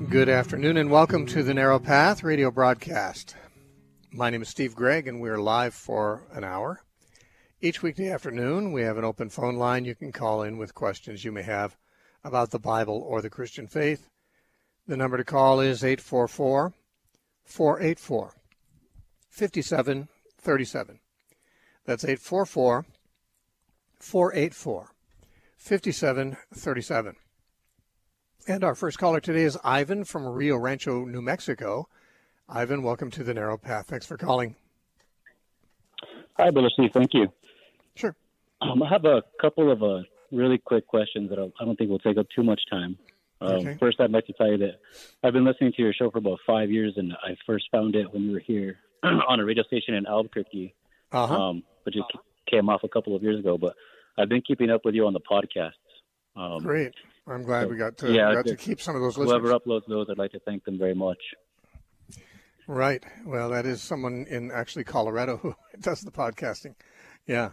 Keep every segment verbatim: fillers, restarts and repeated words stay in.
Good afternoon and welcome to the Narrow Path radio broadcast. My name is Steve Gregg and we're live for an hour. Each weekday afternoon we have an open phone line. You can call in with questions you may have about the Bible or the Christian faith. The number to call is eight four four, four eight four, five seven three seven. That's eight four four, four eight four, five seven three seven. And our first caller today is Ivan from Rio Rancho, New Mexico. Ivan, welcome to the Narrow Path. Thanks for calling. Hi, Brother Steve. Thank you. Sure. Um, I have a couple of uh, really quick questions that I'll, I don't think will take up too much time. Um, okay. First, I'd like to tell you that I've been listening to your show for about five years, and I first found it when you were here on a radio station in Albuquerque, uh-huh. um, which it came off a couple of years ago. But I've been keeping up with you on the podcast. Um, Great. I'm glad so, we got to yeah, got to keep some of those listeners. Whoever uploads those, I'd like to thank them very much. Right. Well, that is someone in actually Colorado who does the podcasting. Yeah.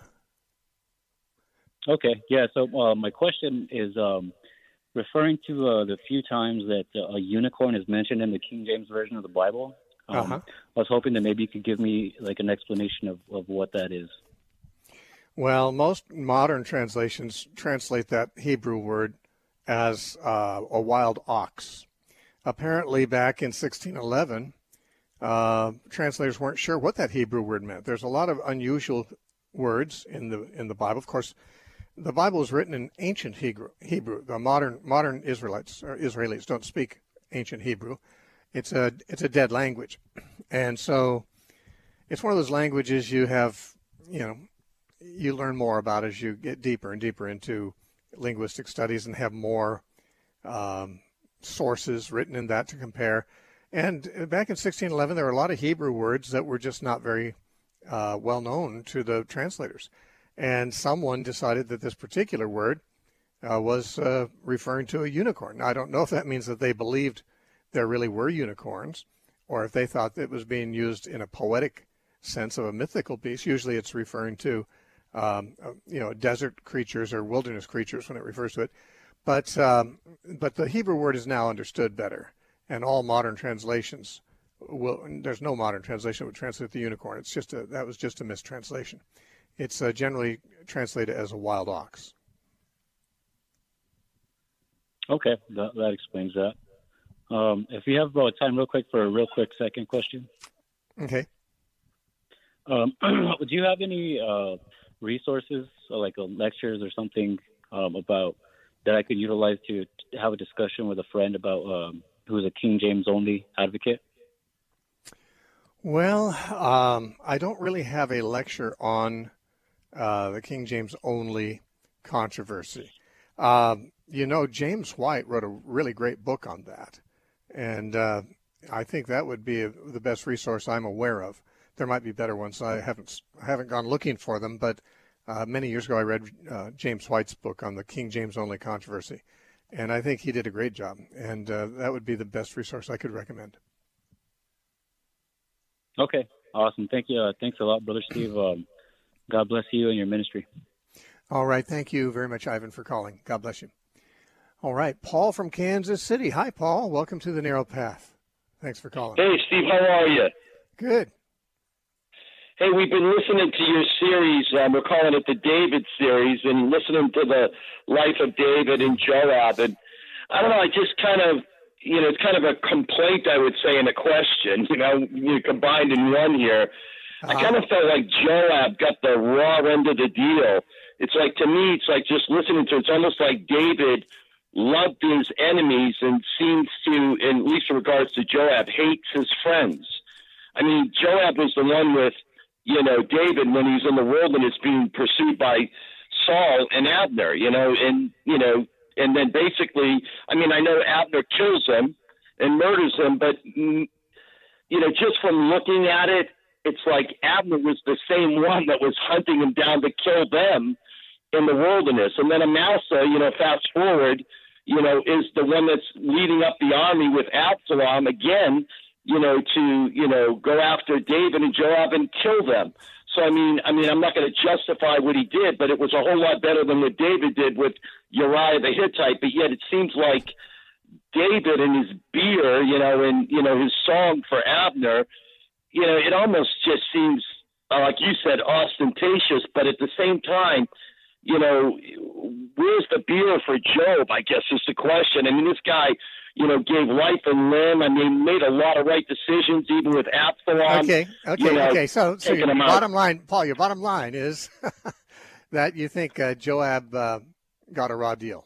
Okay. Yeah. So uh, my question is um, referring to uh, the few times that uh, a unicorn is mentioned in the King James Version of the Bible. Um, uh-huh. I was hoping that maybe you could give me like an explanation of, of what that is. Well, most modern translations translate that Hebrew word as uh, a wild ox. Apparently, back in sixteen eleven, uh, translators weren't sure what that Hebrew word meant. There's a lot of unusual words in the in the Bible. Of course, the Bible was written in ancient Hebrew. Hebrew. The modern modern Israelites or Israelis don't speak ancient Hebrew. It's a it's a dead language, and so it's one of those languages you have you know you learn more about as you get deeper and deeper into linguistic studies and have more um, sources written in that to compare. And back in sixteen eleven, there were a lot of Hebrew words that were just not very uh, well known to the translators. And someone decided that this particular word uh, was uh, referring to a unicorn. Now, I don't know if that means that they believed there really were unicorns or if they thought it was being used in a poetic sense of a mythical beast. Usually it's referring to Um, you know, desert creatures or wilderness creatures when it refers to it. But um, but the Hebrew word is now understood better, and all modern translations will. There's no modern translation that would translate the unicorn. It's just a that was just a mistranslation. It's uh, generally translated as a wild ox. Okay, that, that explains that. Um, if you have uh, time, real quick, for a real quick second question. Okay. Um, do you have any uh, resources, or like uh, lectures or something um, about that I could utilize to, to have a discussion with a friend about um, who's a King James only advocate? Well, um, I don't really have a lecture on uh, the King James only controversy. Um, you know, James White wrote a really great book on that, and uh, I think that would be a, the best resource I'm aware of. There might be better ones. I haven't I haven't gone looking for them, but uh, many years ago I read uh, James White's book on the King James only controversy, and I think he did a great job. And uh, that would be the best resource I could recommend. Okay, awesome. Thank you. Uh, thanks a lot, Brother Steve. Um, God bless you and your ministry. All right. Thank you very much, Ivan, for calling. God bless you. All right. Paul from Kansas City. Hi, Paul. Welcome to the Narrow Path. Thanks for calling. Hey, Steve. How are you? Good. Hey, we've been listening to your series. Um, we're calling it the David series, and listening to the life of David and Joab. And I don't know, I just kind of, you know, it's kind of a complaint, I would say, and a question, you know, you combined in one here. Uh-huh. I kind of felt like Joab got the raw end of the deal. It's like, to me, it's like just listening to it, it's almost like David loved his enemies and seems to, in, at least in regards to Joab, hates his friends. I mean, Joab was the one with, you know, David when he's in the wilderness being pursued by Saul and Abner, you know, and, you know, and then basically, I mean, I know Abner kills him and murders him, but, you know, just from looking at it, it's like Abner was the same one that was hunting him down to kill them in the wilderness. And then Amasa, you know, fast forward, you know, is the one that's leading up the army with Absalom again, you know, to, you know, go after David and Joab and kill them. So, I mean, I mean, I'm not going to justify what he did, but it was a whole lot better than what David did with Uriah the Hittite. But yet it seems like David and his beer, you know, and, you know, his song for Abner, you know, it almost just seems, uh, like you said, ostentatious, but at the same time, you know, where's the beer for Job, I guess is the question. I mean, this guy, you know, gave life and limb. I mean, made a lot of right decisions, even with Absalom. Okay, okay, you know, okay. So, so your out. bottom line, Paul, your bottom line is that you think uh, Joab uh, got a raw deal.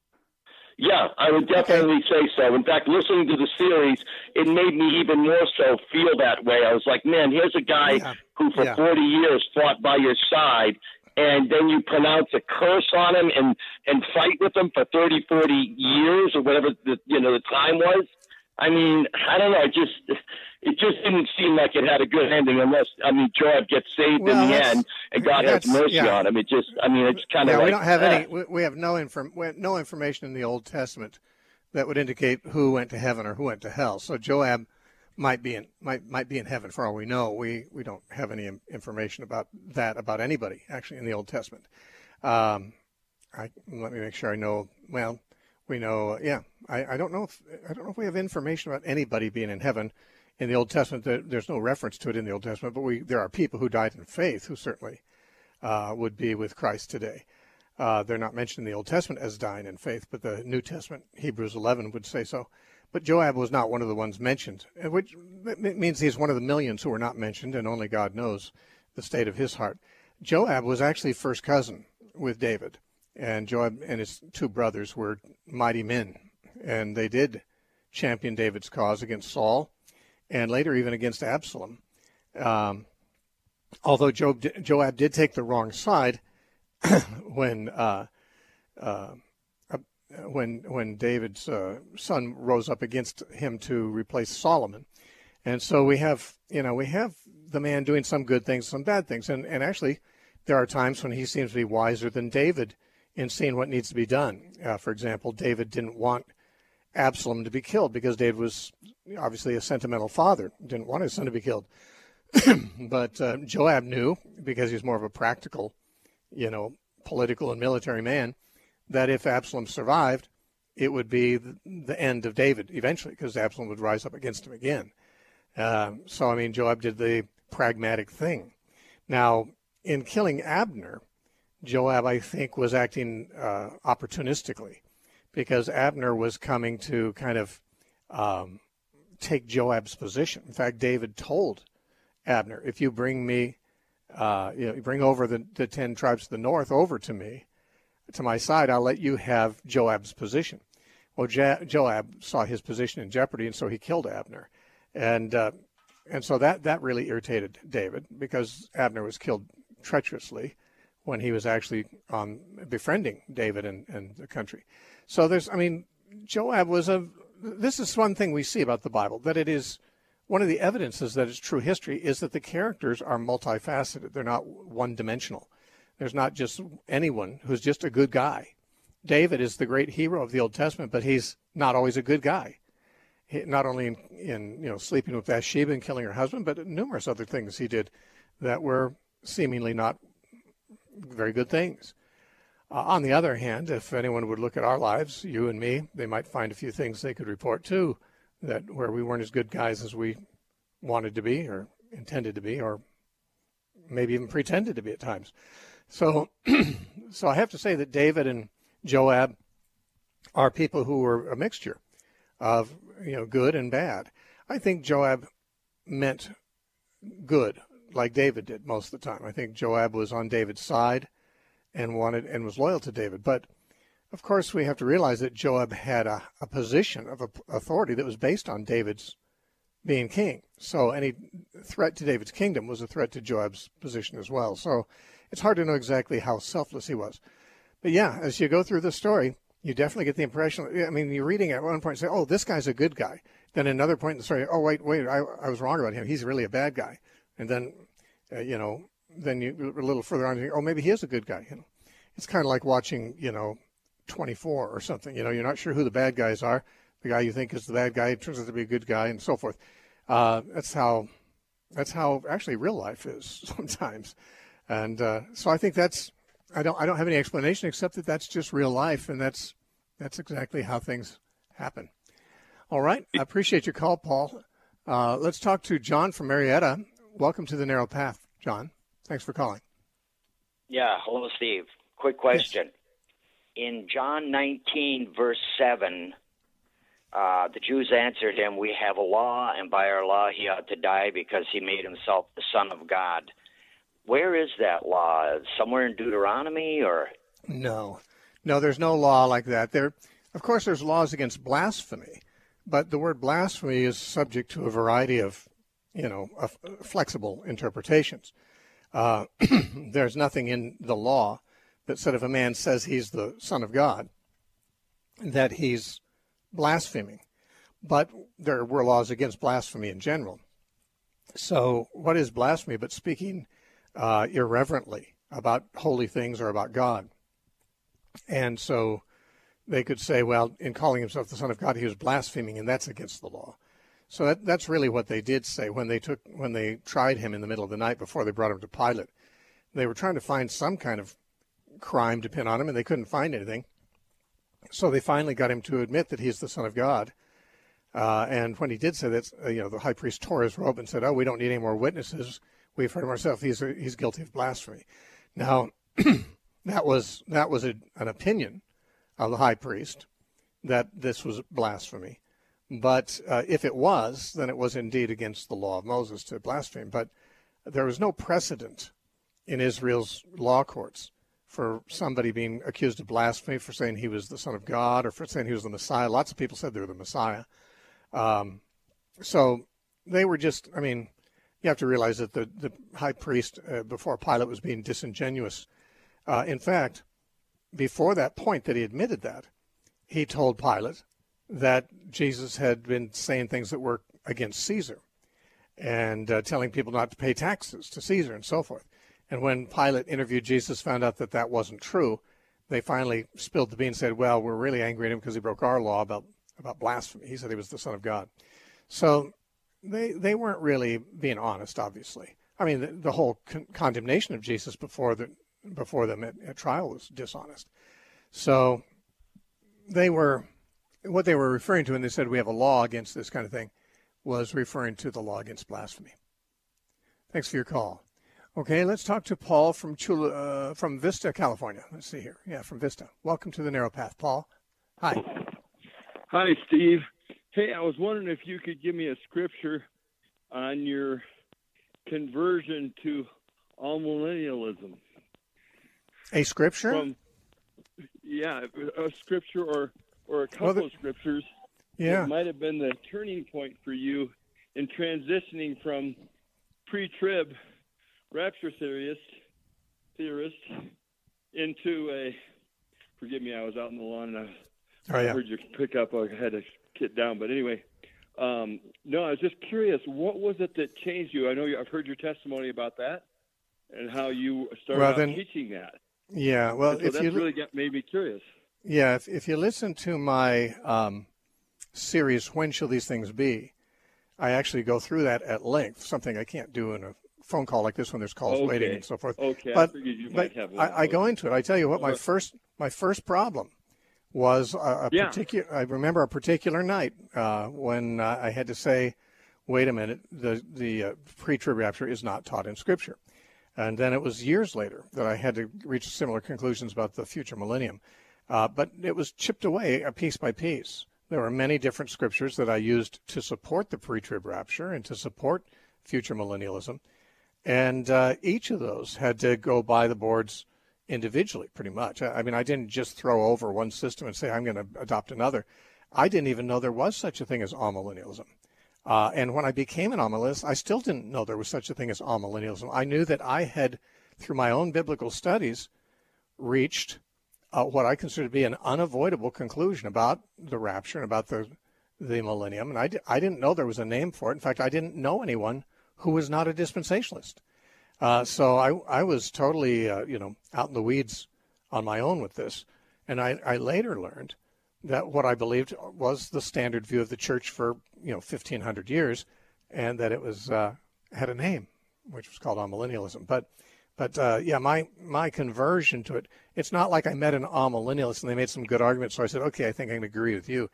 Yeah, I would definitely okay. say so. In fact, listening to the series, it made me even more so feel that way. I was like, man, here's a guy yeah. who for yeah. forty years fought by your side, and then you pronounce a curse on him and, and fight with him for thirty, forty years or whatever the, you know, the time was. I mean, I don't know. It just, it just didn't seem like it had a good ending unless, I mean, Joab gets saved well, in the end and God has mercy yeah. on him. It just, I mean, it's kind yeah, of like, we don't have ah. any, we, we have no inform, we have no information in the Old Testament that would indicate who went to heaven or who went to hell. So Joab might be in, might, might be in heaven for all we know. We, we don't have any information about that, about anybody actually in the Old Testament. Um, I, let me make sure I know, well, we know, yeah, I, I don't know if, I don't know if we have information about anybody being in heaven in the Old Testament. There, there's no reference to it in the Old Testament, but we, there are people who died in faith who certainly uh, would be with Christ today. Uh, they're not mentioned in the Old Testament as dying in faith, but the New Testament, Hebrews eleven, would say so. But Joab was not one of the ones mentioned, which means he's one of the millions who were not mentioned, and only God knows the state of his heart. Joab was actually first cousin with David. And Joab and his two brothers were mighty men, and they did champion David's cause against Saul, and later even against Absalom. Um, although Joab, Joab did take the wrong side when uh, uh, when when David's uh, son rose up against him to replace Solomon, and so we have you know we have the man doing some good things, some bad things, and and actually there are times when he seems to be wiser than David in seeing what needs to be done. Uh, for example, David didn't want Absalom to be killed because David was obviously a sentimental father, didn't want his son to be killed. But uh, Joab knew, because he was more of a practical, you know, political and military man, that if Absalom survived, it would be the, the end of David eventually, because Absalom would rise up against him again. Uh, so, I mean, Joab did the pragmatic thing. Now, in killing Abner, Joab, I think, was acting uh, opportunistically, because Abner was coming to kind of um, take Joab's position. In fact, David told Abner, if you bring me, uh, you know, you bring over the, the ten tribes of the north over to me, to my side, I'll let you have Joab's position. Well, jo- Joab saw his position in jeopardy, and so he killed Abner. And uh, and so that, that really irritated David, because Abner was killed treacherously when he was actually um, befriending David and, and the country. So there's, I mean, Joab was a, this is one thing we see about the Bible, that it is, one of the evidences that it's true history is that the characters are multifaceted. They're not one-dimensional. There's not just anyone who's just a good guy. David is the great hero of the Old Testament, but he's not always a good guy. He, not only in, in, you know, sleeping with Bathsheba and killing her husband, but numerous other things he did that were seemingly not very good things. Uh, on the other hand, if anyone would look at our lives, you and me, they might find a few things they could report too, that where we weren't as good guys as we wanted to be or intended to be, or maybe even pretended to be at times. So, so I have to say that David and Joab are people who were a mixture of, you know, good and bad. I think Joab meant good, like David did most of the time. I think Joab was on David's side and wanted and was loyal to David. But of course, we have to realize that Joab had a, a position of a, authority that was based on David's being king. So any threat to David's kingdom was a threat to Joab's position as well. So it's hard to know exactly how selfless he was. But yeah, as you go through the story, you definitely get the impression, I mean, you're reading at one point and say, oh, this guy's a good guy. Then another point in the story, oh, wait, wait, I, I was wrong about him. He's really a bad guy. And then, uh, you know, then you a little further on, you think, oh, maybe he is a good guy. You know, it's kind of like watching, you know, twenty-four or something. You know, you're not sure who the bad guys are. The guy you think is the bad guy turns out to be a good guy, and so forth. Uh, that's how, that's how actually real life is sometimes. And uh, so I think that's, I don't, I don't have any explanation except that that's just real life, and that's, that's exactly how things happen. All right. I appreciate your call, Paul. Uh, let's talk to John from Marietta. Welcome to the Narrow Path, John. Thanks for calling. Yeah. Hello, Steve. Quick question. Yes. In John nineteen, verse seven, uh, the Jews answered him, "We have a law, and by our law he ought to die because he made himself the Son of God." Where is that law? Somewhere in Deuteronomy, or? No. No, there's no law like that. There, of course, there's laws against blasphemy, but the word blasphemy is subject to a variety of, you know, uh, flexible interpretations. Uh, there's nothing in the law that said if a man says he's the Son of God, that he's blaspheming. But there were laws against blasphemy in general. So what is blasphemy but speaking uh, irreverently about holy things or about God? And so they could say, well, in calling himself the Son of God, he was blaspheming, and that's against the law. So that, that's really what they did say when they took when they tried him in the middle of the night before they brought him to Pilate. They were trying to find some kind of crime to pin on him, and they couldn't find anything. So they finally got him to admit that he's the Son of God. Uh, and when he did say that, uh, you know, the high priest tore his robe and said, "Oh, we don't need any more witnesses. We've heard him ourselves. He's a, he's guilty of blasphemy." Now, that was that was a, an opinion of the high priest that this was blasphemy. But uh, if it was, then it was indeed against the law of Moses to blaspheme. But there was no precedent in Israel's law courts for somebody being accused of blasphemy for saying he was the Son of God or for saying he was the Messiah. Lots of people said they were the Messiah. Um, so they were just, I mean, you have to realize that the, the high priest uh, before Pilate was being disingenuous. Uh, in fact, before that point that he admitted that, he told Pilate that Jesus had been saying things that were against Caesar and uh, telling people not to pay taxes to Caesar and so forth. And when Pilate interviewed Jesus, found out that that wasn't true, they finally spilled the beans and said, well, we're really angry at him because he broke our law about, about blasphemy. He said he was the Son of God. So they they weren't really being honest, obviously. I mean, the, the whole con- condemnation of Jesus before the before them at, at trial was dishonest. So they were, what they were referring to when they said we have a law against this kind of thing was referring to the law against blasphemy. Thanks for your call. Okay, let's talk to Paul from Chula, uh, from Vista, California. Let's see here. Yeah, from Vista. Welcome to the Narrow Path, Paul. Hi. Hi, Steve. Hey, I was wondering if you could give me a scripture on your conversion to amillennialism. A scripture? From, yeah, a scripture or, or a couple well, the, of scriptures. Yeah. It might have been the turning point for you in transitioning from pre-trib rapture theorist, theorist into a, forgive me, I was out in the lawn and I, oh, yeah. I heard you pick up, I had to get down. But anyway, um, no, I was just curious, what was it that changed you? I know you, I've heard your testimony about that and how you started well, out then, teaching that. Yeah, well, and so if that's you really got, made me curious. Yeah, if, if you listen to my um, series, When Shall These Things Be, I actually go through that at length, something I can't do in a phone call like this when there's calls okay. waiting and so forth. Okay, but, I figured you but might have one. I, I go into it. I tell you what, my first my first problem was a, a yeah. particular. I remember a particular night uh, when uh, I had to say, "Wait a minute, the the uh, pre-trib rapture is not taught in Scripture." And then it was years later that I had to reach similar conclusions about the future millennium. Uh, but it was chipped away uh, piece by piece. There were many different scriptures that I used to support the pre-trib rapture and to support future millennialism. And uh, each of those had to go by the boards individually, pretty much. I, I mean, I didn't just throw over one system and say, I'm going to adopt another. I didn't even know there was such a thing as amillennialism. Uh, and when I became an amillennialist, I still didn't know there was such a thing as amillennialism. I knew that I had, through my own biblical studies, reached uh, what I consider to be an unavoidable conclusion about the rapture and about the the millennium. And I, di- I didn't know there was a name for it. In fact, I didn't know anyone who was not a dispensationalist. Uh, so I, I was totally, uh, you know, out in the weeds on my own with this. And I, I later learned that what I believed was the standard view of the church for, you know, fifteen hundred years, and that it was uh, had a name, which was called amillennialism. But, but uh, yeah, my my conversion to it, it's not like I met an amillennialist and they made some good arguments, so I said, okay, I think I can agree with you.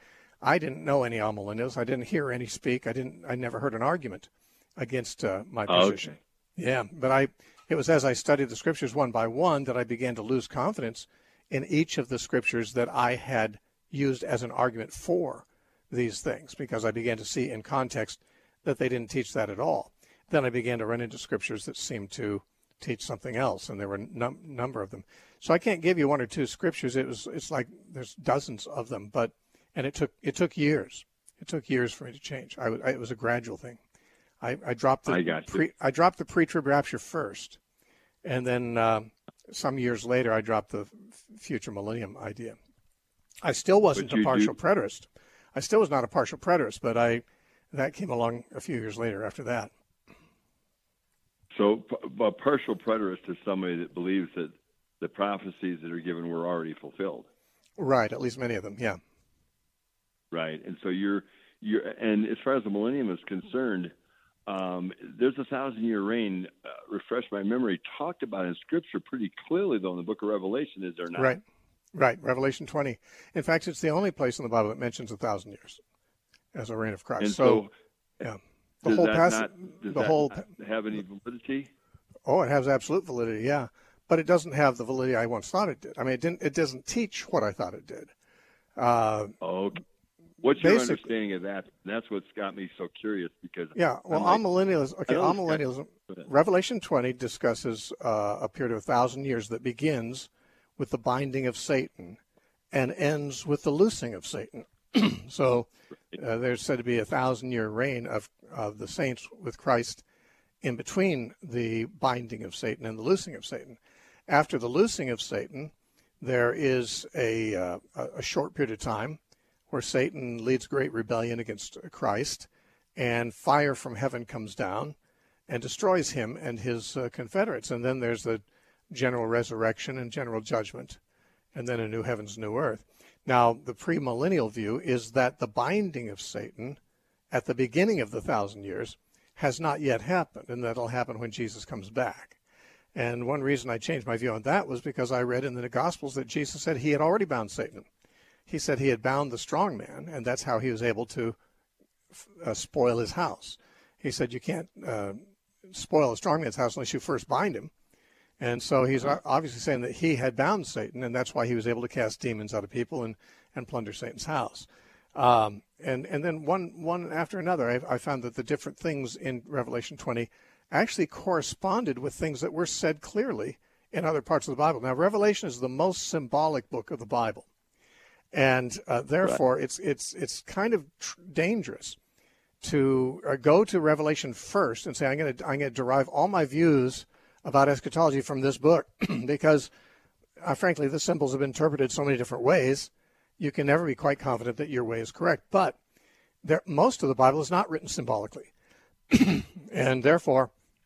I didn't know any amillennials. I didn't hear any speak. I didn't. I never heard an argument against uh, my position. Okay. Yeah, but I. It was as I studied the scriptures one by one that I began to lose confidence in each of the scriptures that I had used as an argument for these things, because I began to see in context that they didn't teach that at all. Then I began to run into scriptures that seemed to teach something else, and there were a num- number of them. So I can't give you one or two scriptures. It was it's like there's dozens of them, but and it took it took years. It took years for me to change. I, I it was a gradual thing. I, I dropped the I got you. pre, I dropped the pre-trib rapture first, and then uh, some years later I dropped the future millennium idea. I still wasn't a partial do... preterist. I still was not a partial preterist, but I that came along a few years later after that. So a partial preterist is somebody that believes that the prophecies that are given were already fulfilled. Right, at least many of them, yeah. Right, and so you're you're and as far as the millennium is concerned, um, there's a thousand year reign. Uh, refresh my memory. Talked about in Scripture pretty clearly, though, in the Book of Revelation, is there not? Right, right. Revelation twenty. In fact, it's the only place in the Bible that mentions a thousand years as a reign of Christ. And so, so, yeah, the does whole that passage. not, does the that whole not have any validity? Oh, it has absolute validity, yeah, but it doesn't have the validity I once thought it did. I mean, it didn't. It doesn't teach what I thought it did. Uh, okay. What's your Basic, understanding of that? That's what's got me so curious because yeah, well, like, amillennialism. Okay, amillennialism. Revelation twenty discusses uh, a period of a thousand years that begins with the binding of Satan and ends with the loosing of Satan. So uh, there's said to be a thousand year reign of of the saints with Christ in between the binding of Satan and the loosing of Satan. After the loosing of Satan, there is a uh, a short period of time where Satan leads great rebellion against Christ, and fire from heaven comes down and destroys him and his uh, confederates. And then there's the general resurrection and general judgment, and then a new heavens, new earth. Now, the premillennial view is that the binding of Satan at the beginning of the thousand years has not yet happened, and that'll happen when Jesus comes back. And one reason I changed my view on that was because I read in the Gospels that Jesus said he had already bound Satan. He said he had bound the strong man, and that's how he was able to uh, spoil his house. He said you can't uh, spoil a strong man's house unless you first bind him. And so he's obviously saying that he had bound Satan, and that's why he was able to cast demons out of people and, and plunder Satan's house. Um, and, and then one, one after another, I, I found that the different things in Revelation twenty actually corresponded with things that were said clearly in other parts of the Bible. Now, Revelation is the most symbolic book of the Bible. And uh, therefore, right. it's it's it's kind of tr- dangerous to uh, go to Revelation first and say I'm going to I'm going to derive all my views about eschatology from this book, because, uh, frankly, the symbols have been interpreted so many different ways. You can never be quite confident that your way is correct. But there, most of the Bible is not written symbolically, and therefore,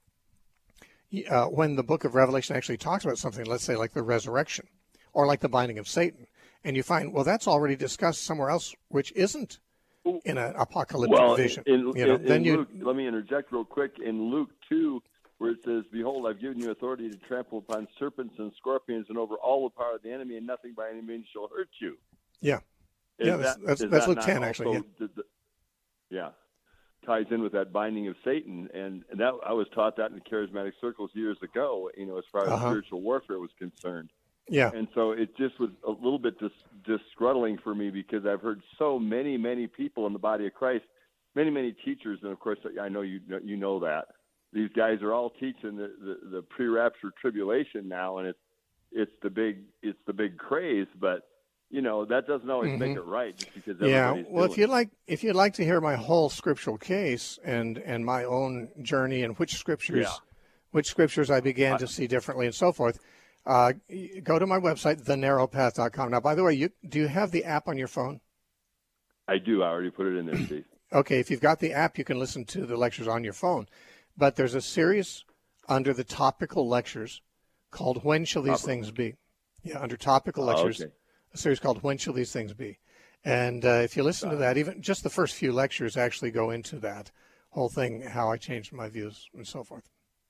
uh, when the book of Revelation actually talks about something, let's say like the resurrection or like the binding of Satan, and you find, well, that's already discussed somewhere else, which isn't in an apocalyptic well, vision. In, you know, in, then in you Luke, let me interject real quick. In Luke two, where it says, "Behold, I've given you authority to trample upon serpents and scorpions and over all the power of the enemy, and nothing by any means shall hurt you." Yeah, is yeah, that, that's that's, that's that Luke not ten actually. Also, yeah. the, yeah, ties in with that binding of Satan, and that I was taught that in charismatic circles years ago. You know, as far as uh-huh. spiritual warfare was concerned. Yeah. And so it just was a little bit dis- disgruntling for me because I've heard so many, many people in the body of Christ, many, many teachers, and of course I know you know, you know that these guys are all teaching the, the, the pre-rapture tribulation now, and it's it's the big it's the big craze, but you know that doesn't always mm-hmm. make it right just because yeah. everybody's Well, doing if you'd it. like if you'd like to hear my whole scriptural case and and my own journey and which scriptures yeah. which scriptures I began I, to see differently and so forth. Uh, go to my website, the narrow path dot com. Now, by the way, you, do you have the app on your phone? I do. I already put it in there, Steve. Okay, if you've got the app, you can listen to the lectures on your phone. But there's a series under the topical lectures called When Shall These Topical. Things Be? Yeah, under topical lectures, oh, okay. a series called When Shall These Things Be? And uh, if you listen to that, even just the first few lectures actually go into that whole thing, how I changed my views and so forth.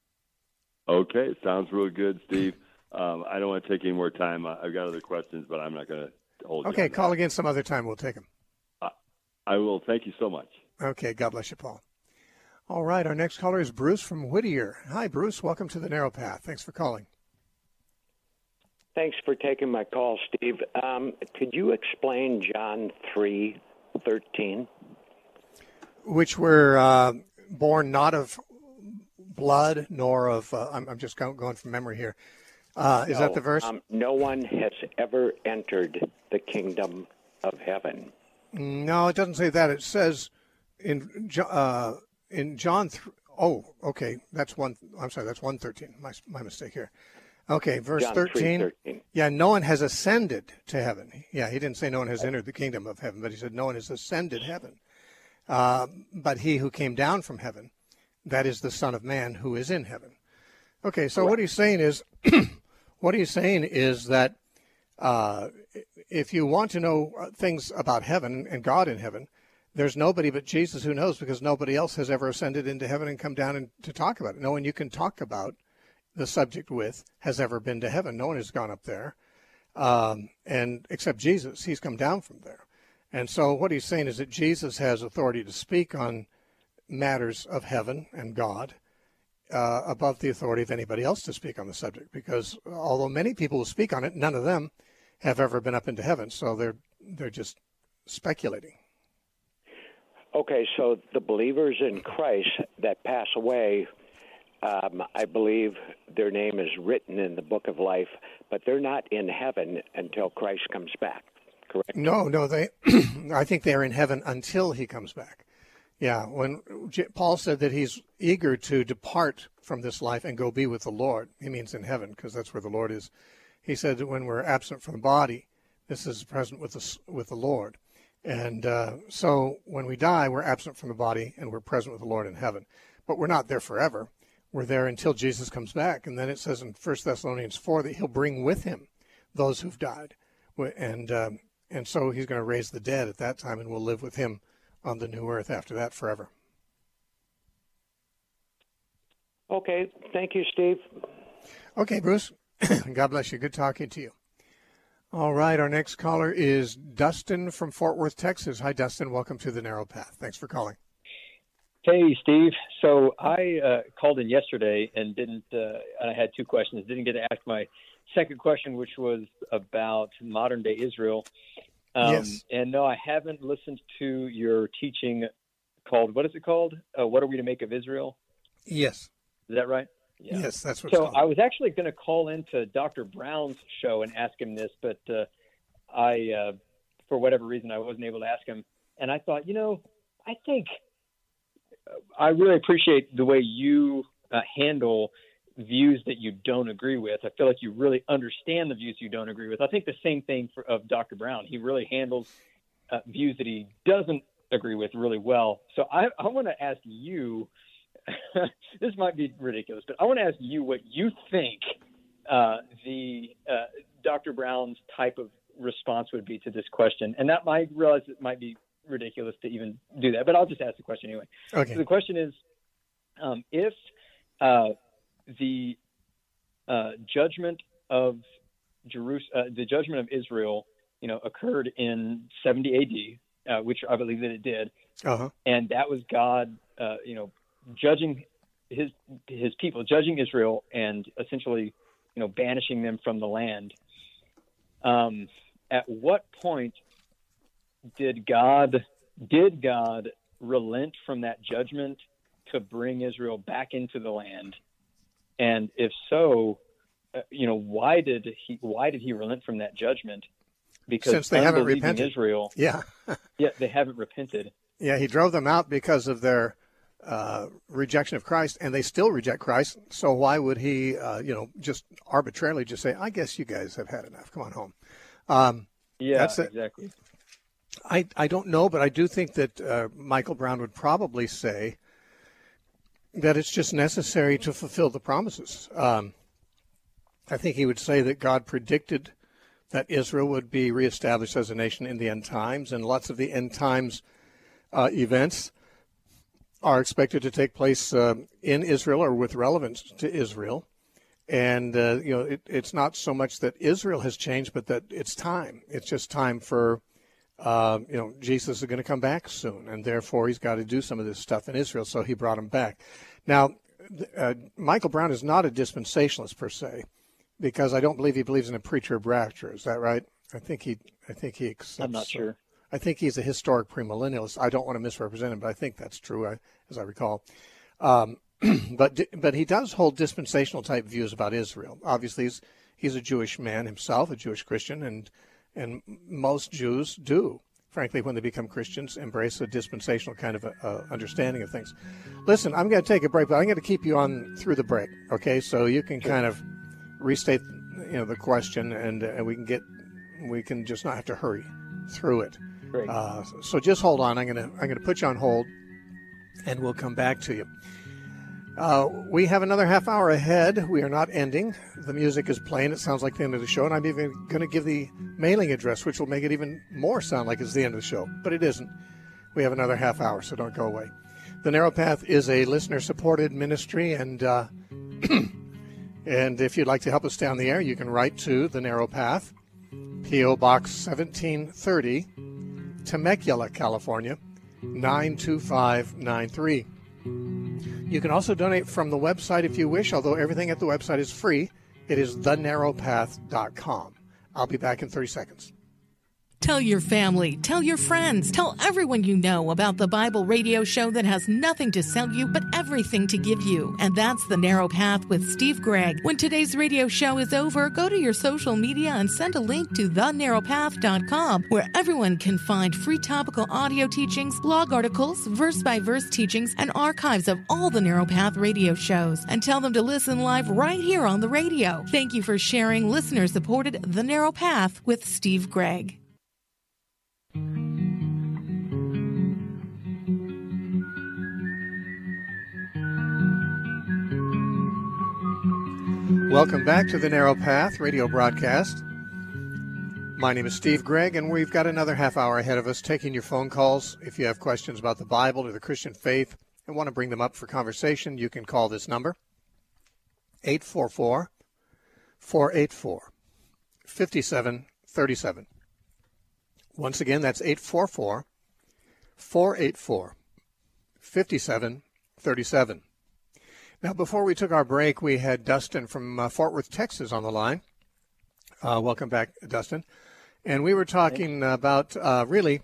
Okay, sounds real good, Steve. Um, I don't want to take any more time. I've got other questions, but I'm not going to hold you. Okay, call again some other time. We'll take them. Uh, I will. Thank you so much. Okay, God bless you, Paul. All right, our next caller is Bruce from Whittier. Hi, Bruce. Welcome to the Narrow Path. Thanks for calling. Thanks for taking my call, Steve. Um, could you explain John three thirteen? Which were uh, born not of blood, nor of, uh, I'm, I'm just going from memory here. Uh, is no, that the verse? Um, no one has ever entered the kingdom of heaven. No, it doesn't say that. It says in uh, in John. Th- oh, okay, that's one. I'm sorry, that's one thirteen. My my mistake here. Okay, verse John thirteen. three thirteen. Yeah, no one has ascended to heaven. Yeah, he didn't say no one has entered the kingdom of heaven, but he said no one has ascended heaven. Uh, but he who came down from heaven, that is the Son of Man who is in heaven. Okay, so what he's saying is, what he's saying is that uh, if you want to know things about heaven and God in heaven, there's nobody but Jesus who knows, because nobody else has ever ascended into heaven and come down and to talk about it. No one you can talk about the subject with has ever been to heaven. No one has gone up there, um, and except Jesus. He's come down from there. And so what he's saying is that Jesus has authority to speak on matters of heaven and God uh, above the authority of anybody else to speak on the subject, because although many people will speak on it, none of them have ever been up into heaven, so they're they're just speculating. Okay, so the believers in Christ that pass away, um, I believe their name is written in the book of life, but they're not in heaven until Christ comes back, correct? No, no, they. I think they are in heaven until he comes back. Yeah, when Paul said that he's eager to depart from this life and go be with the Lord, he means in heaven, because that's where the Lord is. He said that when we're absent from the body, this is present with the, with the Lord. And uh, so when we die, we're absent from the body and we're present with the Lord in heaven. But we're not there forever. We're there until Jesus comes back. And then it says in First Thessalonians four that he'll bring with him those who've died. And, um, and so he's going to raise the dead at that time, and we'll live with him on the new earth after that forever. Okay. Thank you, Steve. Okay, Bruce. God bless you. Good talking to you. All right. Our next caller is Dustin from Fort Worth, Texas. Hi, Dustin. Welcome to the Narrow Path. Thanks for calling. Hey, Steve. So I uh, called in yesterday and didn't, uh, and I had two questions. Didn't get to ask my second question, which was about modern day Israel. Um, yes. And no, I haven't listened to your teaching called, what is it called? Uh, what are we to make of Israel? Yes. Is that right? Yeah. Yes, that's what So it's called. I was actually going to call into Doctor Brown's show and ask him this, but uh, I, uh, for whatever reason, I wasn't able to ask him. And I thought, you know, I think I really appreciate the way you uh, handle views that you don't agree with. I feel like you really understand the views you don't agree with. I think the same thing for, of Doctor Brown. He really handles uh, views that he doesn't agree with really well. So I, I want to ask you, this might be ridiculous, but I want to ask you what you think uh, the uh, Doctor Brown's type of response would be to this question. And that might realize it might be ridiculous to even do that, but I'll just ask the question anyway. Okay. So the question is, um, if uh, the uh, judgment of Jerus- uh, the judgment of Israel, you know, occurred in seventy A D, uh, which I believe that it did, uh-huh. and that was God, uh, you know, judging his his people, judging Israel, and essentially, you know, banishing them from the land. Um, at what point did God did God relent from that judgment to bring Israel back into the land? And if so, uh, you know, why did he why did he relent from that judgment? Because since they haven't unbelieving repented, Israel, yeah, yeah, they haven't repented. Yeah, he drove them out because of their uh, rejection of Christ, and they still reject Christ. So why would he, uh, you know, just arbitrarily just say, "I guess you guys have had enough. Come on home." Um, yeah, that's exactly. I I don't know, but I do think that uh, Michael Brown would probably say that it's just necessary to fulfill the promises. Um, I think he would say that God predicted that Israel would be reestablished as a nation in the end times, and lots of the end times uh, events are expected to take place uh, in Israel or with relevance to Israel. And, uh, you know, it, it's not so much that Israel has changed, but that it's time. It's just time for uh, you know, Jesus is going to come back soon, and therefore he's got to do some of this stuff in Israel, so he brought him back. Now, uh, Michael Brown is not a dispensationalist per se, because I don't believe he believes in a pre-trib rapture. Is that right? I think he, I think he accepts. I'm not sure. I think he's a historic premillennialist. I don't want to misrepresent him, but I think that's true, I, as I recall. Um, but but he does hold dispensational type views about Israel. Obviously, he's he's a Jewish man himself, a Jewish Christian, and and most Jews do, frankly, when they become Christians, embrace a dispensational kind of a, a understanding of things. Listen, I'm going to take a break, but I'm going to keep you on through the break, okay? So you can kind of restate, you know, the question, and uh, we can get we can just not have to hurry through it. Great. Uh, so just hold on. I'm gonna I'm gonna put you on hold, and we'll come back to you. Uh, we have another half hour ahead. We are not ending. The music is playing. It sounds like the end of the show, and I'm even going to give the mailing address, which will make it even more sound like it's the end of the show, but it isn't. We have another half hour, so don't go away. The Narrow Path is a listener-supported ministry, and uh, and if you'd like to help us stay on the air, you can write to The Narrow Path, P O Box seventeen thirty, Temecula, California, nine two five nine three. You can also donate from the website if you wish, although everything at the website is free. It is the narrow path dot com. I'll be back in thirty seconds. Tell your family, tell your friends, tell everyone you know about the Bible radio show that has nothing to sell you but everything to give you. And that's The Narrow Path with Steve Gregg. When today's radio show is over, go to your social media and send a link to the narrow path dot com, where everyone can find free topical audio teachings, blog articles, verse-by-verse teachings, and archives of all the Narrow Path radio shows. And tell them to listen live right here on the radio. Thank you for sharing listener-supported The Narrow Path with Steve Gregg. Welcome back to the Narrow Path radio broadcast. My name is Steve Gregg, and we've got another half hour ahead of us taking your phone calls. If you have questions about the Bible or the Christian faith and want to bring them up for conversation, you can call this number, eight four four, four eight four, five seven three seven. Once again, that's eight four four, four eight four, five seven three seven. Now, before we took our break, we had Dustin from uh, Fort Worth, Texas on the line. Uh, welcome back, Dustin. And we were talking about uh, really,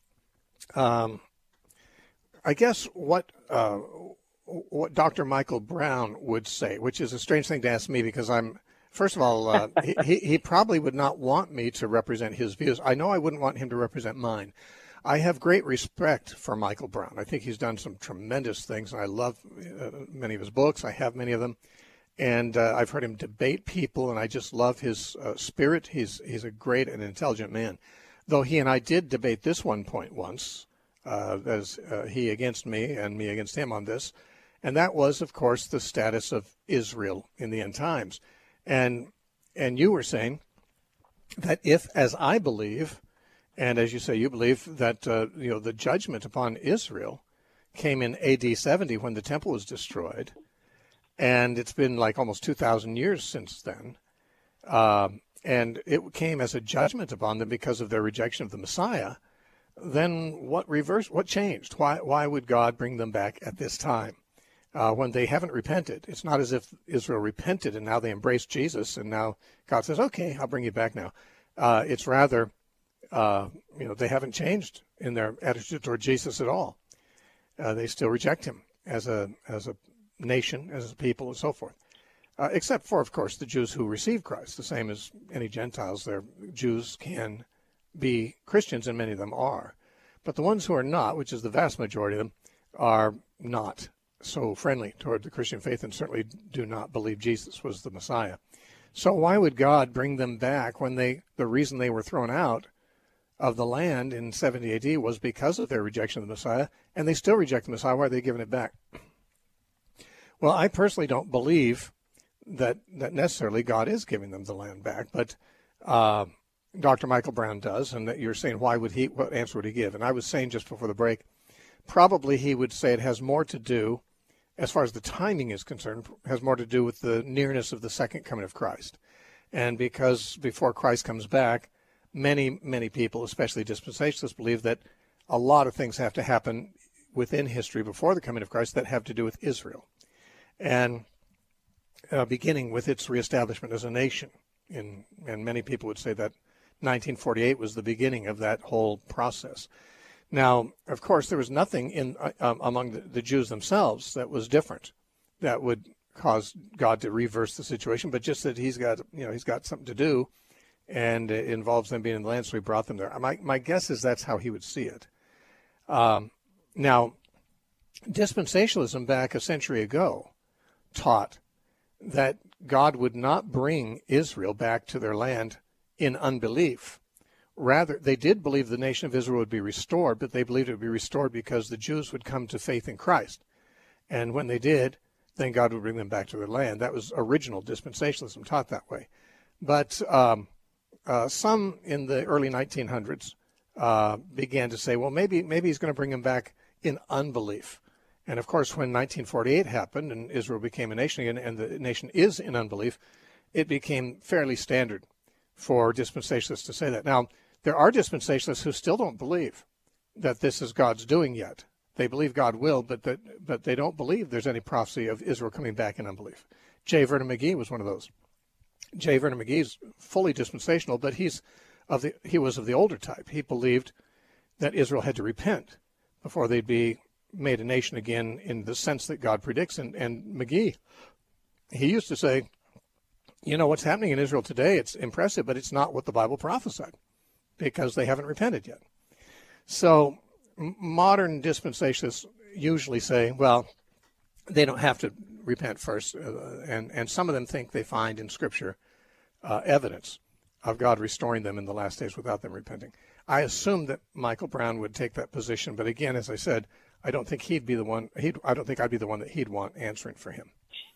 um, I guess, what uh, what Doctor Michael Brown would say, which is a strange thing to ask me because I'm, first of all, uh, he, he probably would not want me to represent his views. I know I wouldn't want him to represent mine. I have great respect for Michael Brown. I think he's done some tremendous things, and I love uh, many of his books. I have many of them, and uh, I've heard him debate people, and I just love his uh, spirit. He's he's a great and intelligent man. Though he and I did debate this one point once, uh, as uh, he against me and me against him on this, and that was, of course, the status of Israel in the end times. And and you were saying that if, as I believe, and as you say, you believe that uh, you know the judgment upon Israel came in A D seventy when the temple was destroyed, and it's been like almost two thousand years since then, um, and it came as a judgment upon them because of their rejection of the Messiah. Then what reversed? What changed? Why why would God bring them back at this time uh, when they haven't repented? It's not as if Israel repented and now they embraced Jesus and now God says, "Okay, I'll bring you back now." Uh, it's rather Uh, you know, they haven't changed in their attitude toward Jesus at all. Uh, they still reject him as a as a nation, as a people, and so forth. Uh, except for, of course, the Jews who receive Christ, the same as any Gentiles. Their Jews can be Christians, and many of them are. But the ones who are not, which is the vast majority of them, are not so friendly toward the Christian faith and certainly do not believe Jesus was the Messiah. So why would God bring them back when they the reason they were thrown out of the land in seventy A D was because of their rejection of the Messiah, and they still reject the Messiah? Why are they giving it back? Well, I personally don't believe that that necessarily God is giving them the land back, but uh, Doctor Michael Brown does, and that you're saying, why would he, what answer would he give? And I was saying just before the break, probably he would say it has more to do, as far as the timing is concerned, has more to do with the nearness of the second coming of Christ. And because before Christ comes back, many, many people, especially dispensationalists, believe that a lot of things have to happen within history before the coming of Christ that have to do with Israel. And uh, beginning with its reestablishment as a nation. In, and many people would say that nineteen forty-eight was the beginning of that whole process. Now, of course, there was nothing in uh, um, among the, the Jews themselves that was different, that would cause God to reverse the situation, but just that he's got, you know, he's got something to do, and it involves them being in the land, so he brought them there. My my guess is that's how he would see it. Um, now, dispensationalism back a century ago taught that God would not bring Israel back to their land in unbelief. Rather, they did believe the nation of Israel would be restored, but they believed it would be restored because the Jews would come to faith in Christ. And when they did, then God would bring them back to their land. That was original dispensationalism taught that way. But um, uh, some in the early nineteen hundreds uh, began to say, well, maybe maybe he's going to bring them back in unbelief. And, of course, when nineteen forty-eight happened and Israel became a nation again, and the nation is in unbelief, it became fairly standard for dispensationalists to say that. Now, there are dispensationalists who still don't believe that this is God's doing yet. They believe God will, but that, but they don't believe there's any prophecy of Israel coming back in unbelief. J. Vernon McGee was one of those. J. Vernon McGee's fully dispensational, but he's of the he was of the older type. He believed that Israel had to repent before they'd be made a nation again in the sense that God predicts. And, and McGee, he used to say, you know, what's happening in Israel today, it's impressive, but it's not what the Bible prophesied because they haven't repented yet. So modern dispensationalists usually say, well, they don't have to repent first. Uh, and, and some of them think they find in Scripture uh, evidence of God restoring them in the last days without them repenting. I assume that Michael Brown would take that position. But again, as I said, I don't think he'd be the one. He'd, I don't think I'd be the one that he'd want answering for him.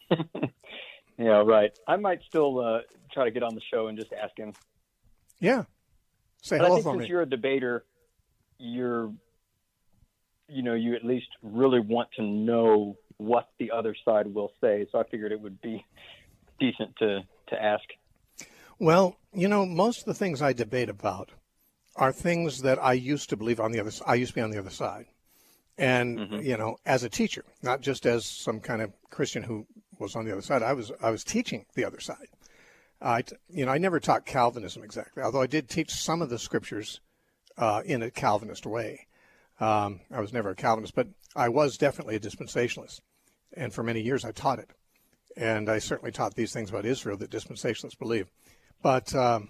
Yeah, right. I might still uh, try to get on the show and just ask him. Yeah. Say but hello I think for since me. You're a debater, you're, you know, you at least really want to know what the other side will say. So I figured it would be decent to, to ask. Well, you know, most of the things I debate about are things that I used to believe on the other. I used to be on the other side, and mm-hmm. you know, as a teacher, not just as some kind of Christian who was on the other side. I was I was teaching the other side. I, you know, I never taught Calvinism exactly, although I did teach some of the scriptures uh, in a Calvinist way. Um, I was never a Calvinist, but I was definitely a dispensationalist, and for many years I taught it, and I certainly taught these things about Israel that dispensationalists believe. But um,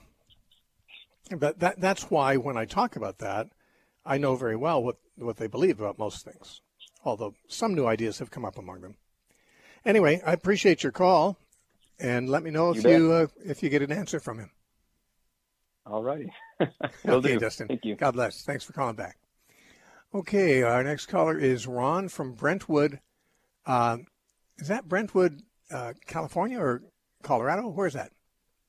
but that that's why when I talk about that, I know very well what, what they believe about most things, although some new ideas have come up among them. Anyway, I appreciate your call, and let me know if you, you uh, if you get an answer from him. All righty. Okay, Dustin. Thank you. God bless. Thanks for calling back. Okay, our next caller is Ron from Brentwood. Uh, is that Brentwood, uh, California, or Colorado? Where is that?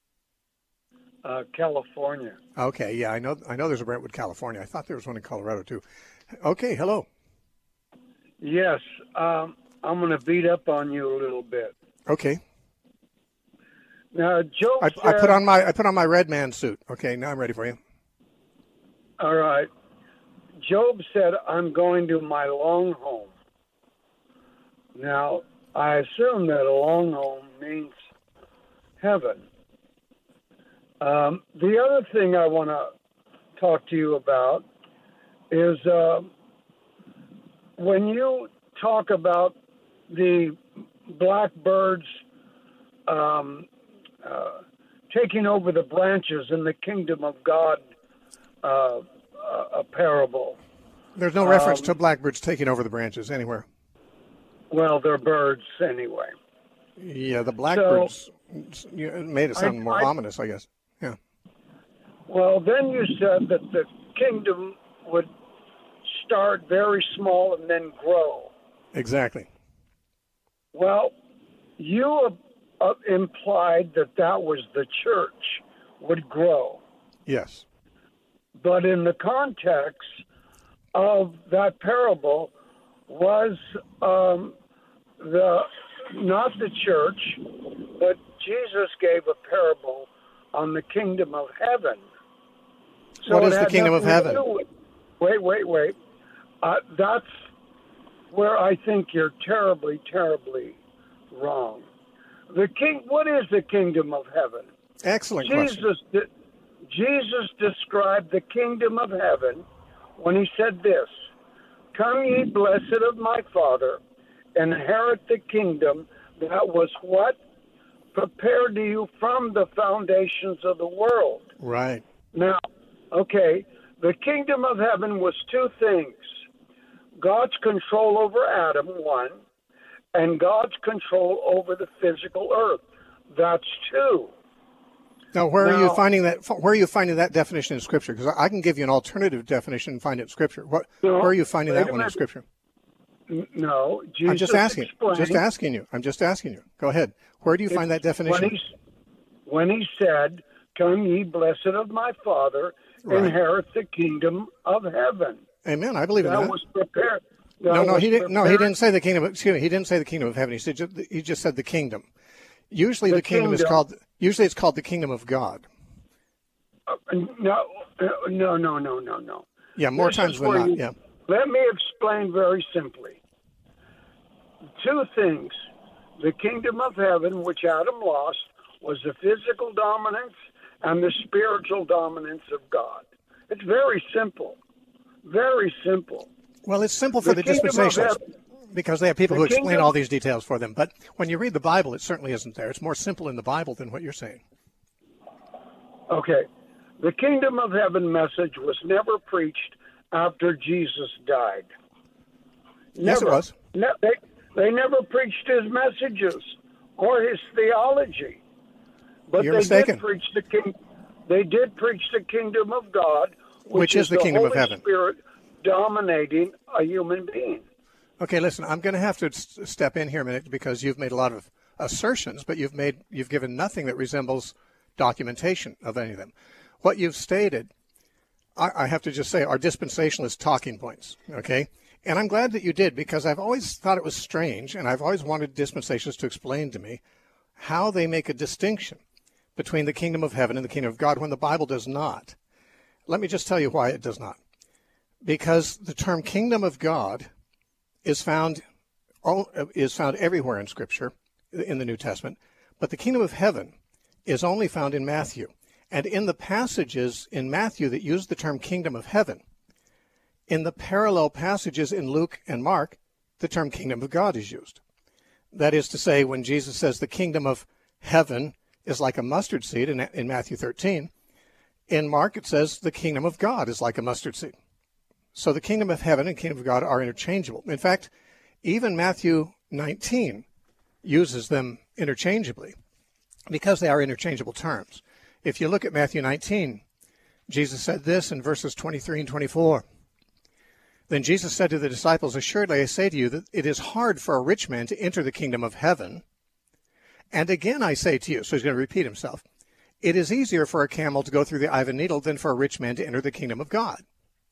Uh, California. Okay, yeah, I know. I know there's a Brentwood, California. I thought there was one in Colorado too. Okay, hello. Yes, um, I'm going to beat up on you a little bit. Okay. Now, Job I, said, I put on my I put on my red man suit. Okay, now I'm ready for you. All right. Job said, "I'm going to my long home." Now, I assume that a long home means heaven. Um, the other thing I want to talk to you about is uh, when you talk about the blackbirds um, uh, taking over the branches in the kingdom of God, uh, a parable. There's no reference um, to blackbirds taking over the branches anywhere. Well, they're birds anyway. Yeah, the blackbirds so, you know, made it sound I, more I, ominous, I guess. Yeah. Well, then you said that the kingdom would start very small and then grow. Exactly. Well, you uh, implied that that was the church would grow. Yes. But in the context of that parable was um, the not the church, but Jesus gave a parable on the kingdom of heaven. So what it is the had kingdom of nothing to heaven? do with- Wait, wait, wait. Uh, that's where I think you're terribly, terribly wrong. The king. What is the kingdom of heaven? Excellent question. Jesus, de- Jesus described the kingdom of heaven when he said this, "Come ye blessed of my Father, inherit the kingdom that was what? Prepared to you from the foundations of the world." Right. Now, okay, the kingdom of heaven was two things. God's control over Adam, one, and God's control over the physical earth. That's two. Now, where Now- are you finding that? Where are you finding that definition in Scripture? Because I can give you an alternative definition and find it in Scripture. What? No, where are you finding wait that a one in minute. Scripture? N- No, Jesus I'm just asking. explained- Just asking you. I'm just asking you. Go ahead. Where do you find that definition? When he, when he said, "Come ye blessed of my Father, Right. inherit the kingdom of heaven." Amen. I believe in That that. was prepared. No, that no, was he didn't. No, he prepared- didn't say the kingdom. Excuse me. He didn't say the kingdom of heaven. He said ju- he just said the kingdom. Usually, the, The kingdom, is kingdom. called. Usually, it's called the kingdom of God. Uh, No, uh, no, no, no, no, no. Yeah, more This times is than where not. you- Yeah. Let me explain very simply. Two things. The kingdom of heaven, which Adam lost, was the physical dominance and the spiritual dominance of God. It's very simple. Very simple. Well, it's simple for the, The kingdom of dispensationalists heaven- because they have people the who explain kingdom- all these details for them. But when you read the Bible, it certainly isn't there. It's more simple in the Bible than what you're saying. Okay. The kingdom of heaven message was never preached after Jesus died. Yes, it Never. was. Ne- they, they never preached his messages or his theology. But You're they mistaken. did preach the king. They did preach the kingdom of God, which, Which is the kingdom of Holy heaven. Spirit dominating a human being. Okay, listen, I'm going to have to s- step in here a minute because you've made a lot of assertions, but you've made you've given nothing that resembles documentation of any of them. What you've stated, I, I have to just say, are dispensationalist talking points. Okay, and I'm glad that you did because I've always thought it was strange, and I've always wanted dispensationalists to explain to me how they make a distinction between the kingdom of heaven and the kingdom of God when the Bible does not. Let me just tell you why it does not. Because the term kingdom of God is found is found everywhere in Scripture, in the New Testament, but the kingdom of heaven is only found in Matthew. And in the passages in Matthew that use the term kingdom of heaven, in the parallel passages in Luke and Mark, the term kingdom of God is used. That is to say, when Jesus says the kingdom of heaven is like a mustard seed in, in Matthew thirteen, in Mark it says the kingdom of God is like a mustard seed. So the kingdom of heaven and kingdom of God are interchangeable. In fact, even Matthew nineteen uses them interchangeably because they are interchangeable terms. If you look at Matthew nineteen, Jesus said this in verses twenty-three and twenty-four. Then Jesus said to the disciples, "Assuredly I say to you that it is hard for a rich man to enter the kingdom of heaven. And again I say to you," so he's going to repeat himself, "it is easier for a camel to go through the eye of a needle than for a rich man to enter the kingdom of God."